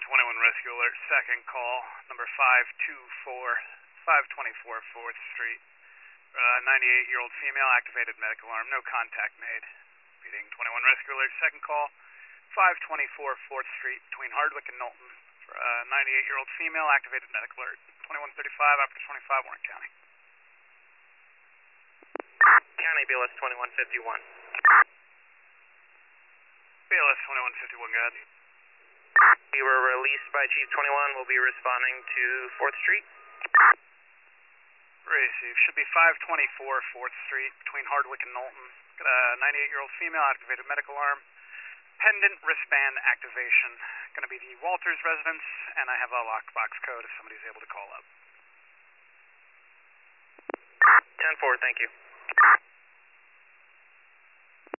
21 Rescue Alert, second call, number 524 4th Street. 98-year-old female, activated medical alarm, no contact made. Repeating, 21 Rescue Alert, second call, 524 4th Street between Hardwick and Knowlton. 98-year-old female, activated medical alert, 2135 after 25 Warren County. County BLS 2151. BLS 2151, go ahead. We were released by Chief 21. We'll be responding to 4th Street. Receive. Should be 524 4th Street between Hardwick and Knowlton. Got a 98-year-old female, activated medical alarm. Pendant wristband activation. Going to be the Walters residence, and I have a lockbox code if somebody's able to call up. 10-4, thank you.